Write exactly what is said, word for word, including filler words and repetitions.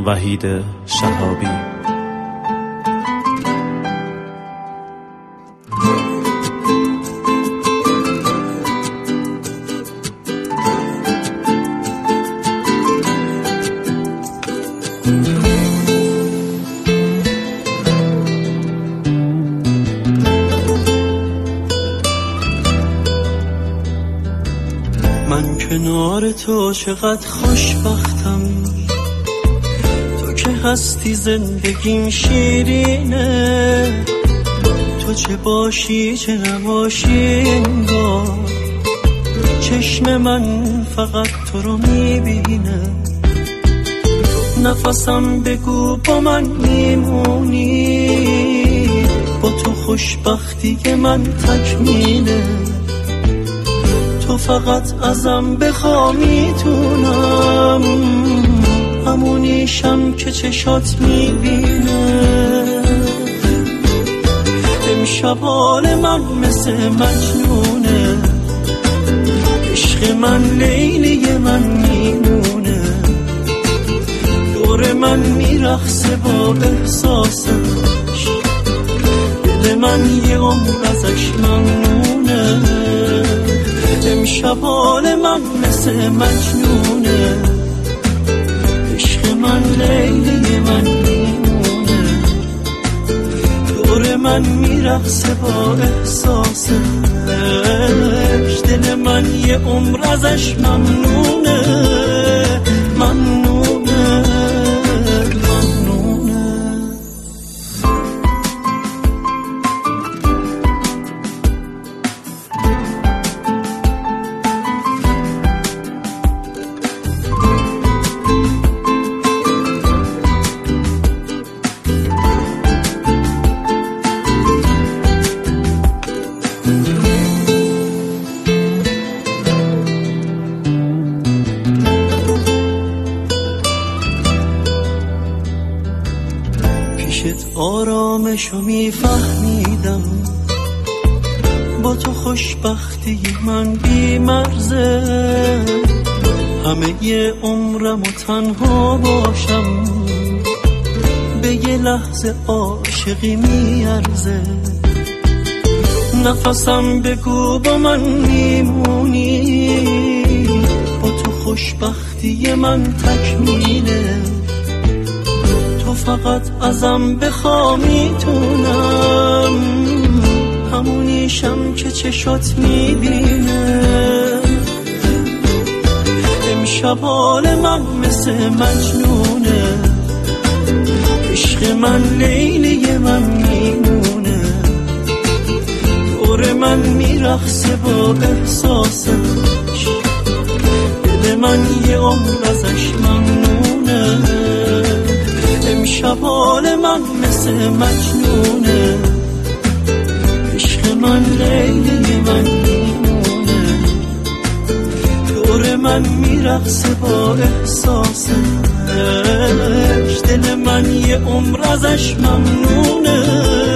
وحید شهابی. من کنار تو چقدر خوشبختم، تو که هستی زندگیم شیرینه، تو چه باشی چه نباشی انگار چشم من فقط تو رو میبینه. نفسم بگو با من میمونی، با تو خوشبختی که من تکمیله. تو فقط ازم بخوا میتونم، همونیشم که چشات میبینه. امشب حال من مثل مجنونه، عشق من لیلی من میمونه. دور من میرقصه با احساسش، دل من یه عمر ازش ممنونه. امشب حال من مثل مجنونه، عشق من لیلی من میمونه. دور من میرقصه با احساسش، دل من یه عمر ازش ممنونه ممنونه ممنونه. آرامشو میفهمیدم، با تو خوشبختی من بی مرزه. همه یه عمرم و تنها باشم، به یه لحظه عاشقی میارزه. نفسم بگو با من میمونی، با تو خوشبختی من تکمیله. تو فقط ازم بخوا میتونم، همونیشم که چشات میبینه. امشب حال من مثل مجنونه، عشق من لیلی من میمونه. دور من میرقصه با احساسش، دل من یه عمر ازش ممنونه. امشب حال من مثل مجنونه، عشق من لیلی من میمونه. دور من میرقصه با احساسش، دل من یه عمر ازش ممنونه.